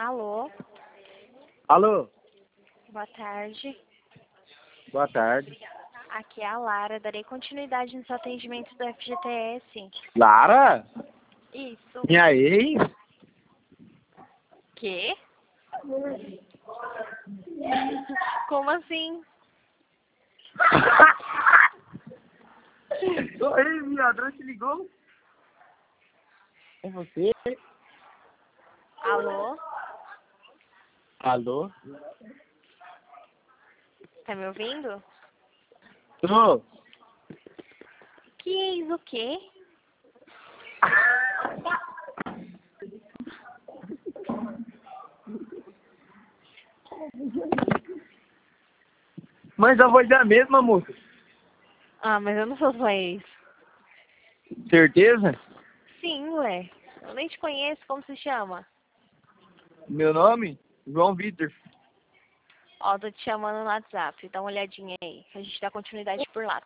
Alô, Alô, boa tarde. boa tarde. Aqui é a Lara. Darei continuidade nos atendimentos do FGTS. Lara? Isso. Minha ex? Quê? Como assim? Oi, viado, te ligou? É você? Alô, Alô? tá me ouvindo? Tô. Que ex o quê? Mas a voz é a mesma, moça. Ah, mas eu não sou sua ex. Certeza? Sim, ué. Eu nem te conheço. Como se chama? Meu nome? João Vitor. Ó, tô te chamando no WhatsApp. Dá uma olhadinha aí. A gente dá continuidade por lá.